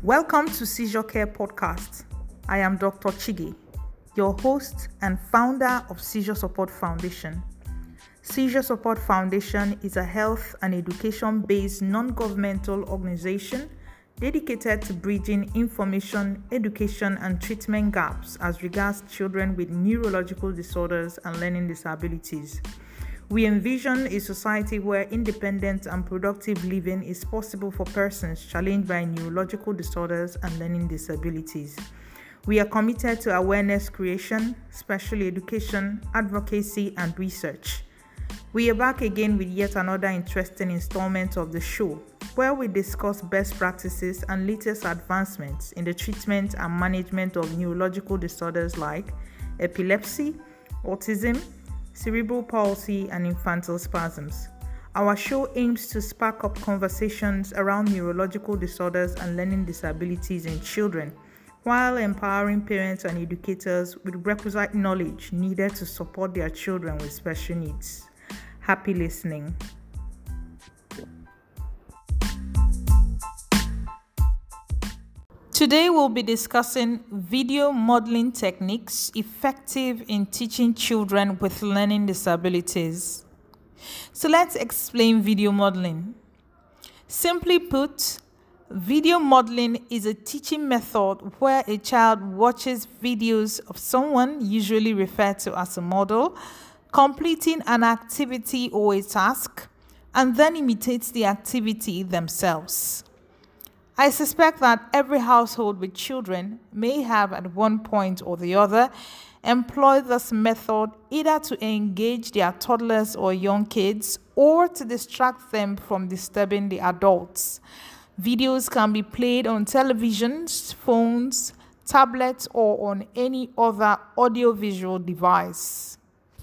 Welcome to Seizure Care Podcast. I am Dr. Chige, your host and founder of Seizure Support Foundation. Seizure Support Foundation is a health and education-based non-governmental organization dedicated to bridging information, education, and treatment gaps as regards children with neurological disorders and learning disabilities. We envision a society where independent and productive living is possible for persons challenged by neurological disorders and learning disabilities. We are committed to awareness creation, special education, advocacy, and research. We are back again with yet another interesting installment of the show, where we discuss best practices and latest advancements in the treatment and management of neurological disorders like epilepsy, autism, cerebral palsy, and infantile spasms. Our show aims to spark up conversations around neurological disorders and learning disabilities in children, while empowering parents and educators with requisite knowledge needed to support their children with special needs. Happy listening. Today we'll be discussing video modeling techniques effective in teaching children with learning disabilities. So let's explain video modeling. Simply put, video modeling is a teaching method where a child watches videos of someone, usually referred to as a model, completing an activity or a task, and then imitates the activity themselves. I suspect that every household with children may have at one point or the other employed this method either to engage their toddlers or young kids or to distract them from disturbing the adults. Videos can be played on televisions, phones, tablets, or on any other audiovisual device.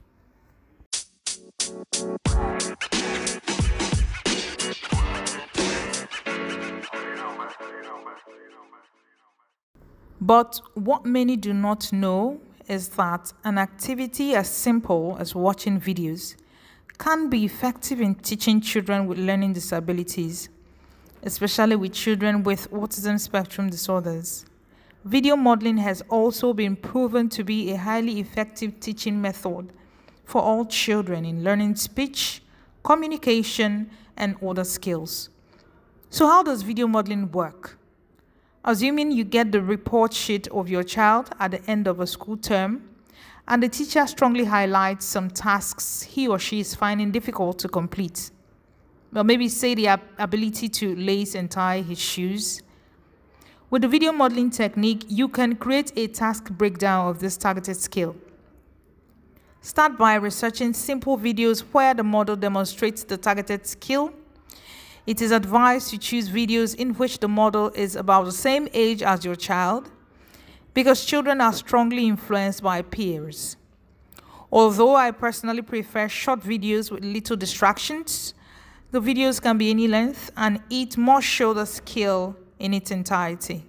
But what many do not know is that an activity as simple as watching videos can be effective in teaching children with learning disabilities, especially with children with autism spectrum disorders. Video modeling has also been proven to be a highly effective teaching method for all children in learning speech, communication, and other skills. So how does video modeling work? Assuming you get the report sheet of your child at the end of a school term, and the teacher strongly highlights some tasks he or she is finding difficult to complete. Well, maybe say the ability to lace and tie his shoes. With the video modeling technique, you can create a task breakdown of this targeted skill. Start by researching simple videos where the model demonstrates the targeted skill. It is advised to choose videos in which the model is about the same age as your child, because children are strongly influenced by peers. Although I personally prefer short videos with little distractions, the videos can be any length and it must show the skill in its entirety.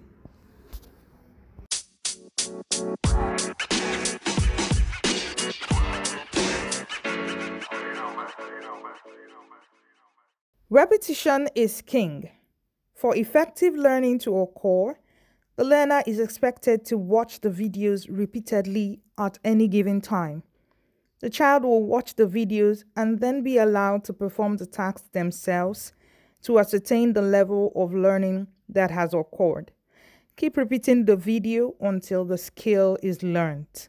Repetition is king. For effective learning to occur, the learner is expected to watch the videos repeatedly at any given time. The child will watch the videos and then be allowed to perform the tasks themselves to ascertain the level of learning that has occurred. Keep repeating the video until the skill is learned.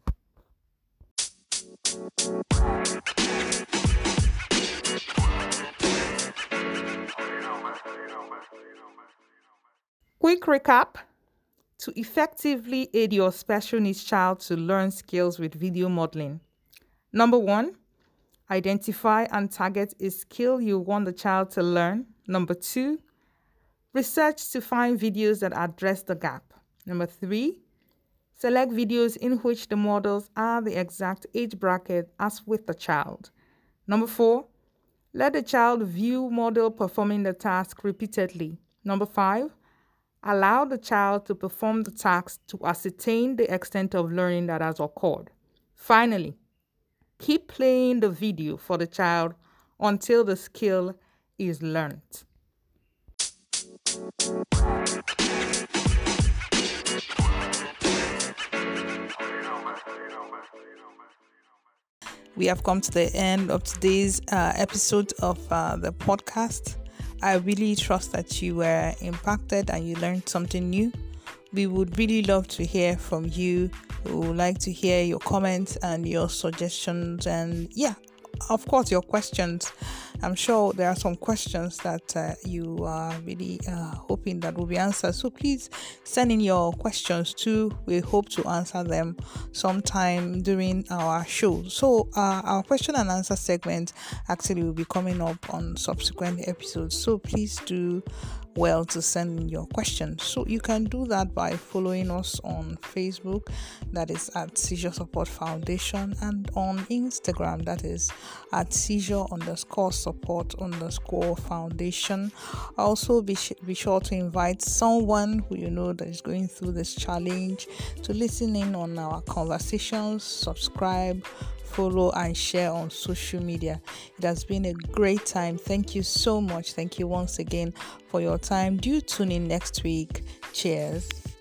Quick recap. To effectively aid your special needs child to learn skills with video modeling. Number 1, identify and target a skill you want the child to learn. Number 2, research to find videos that address the gap. Number 3, select videos in which the models are the exact age bracket as with the child. Number 4, let the child view model performing the task repeatedly. Number 5, allow the child to perform the task to ascertain the extent of learning that has occurred. Finally, keep playing the video for the child until the skill is learned. We have come to the end of today's episode of the podcast. I really trust that you were impacted and you learned something new. We would really love to hear from you. We would like to hear your comments and your suggestions and of course, your questions. I'm sure there are some questions that you are really hoping that will be answered. So please send in your questions too. We hope to answer them sometime during our show. So our question and answer segment actually will be coming up on subsequent episodes. So please do well to send in your questions. So you can do that by following us on Facebook, that is at Seizure Support Foundation, and on Instagram, that is at seizure_support_foundation. Also be sure to invite someone who you know that is going through this challenge to listen in on our conversations, subscribe, follow and share on social media. It has been a great time. Thank you so much. Thank you once again for your time. Do tune in next week. Cheers.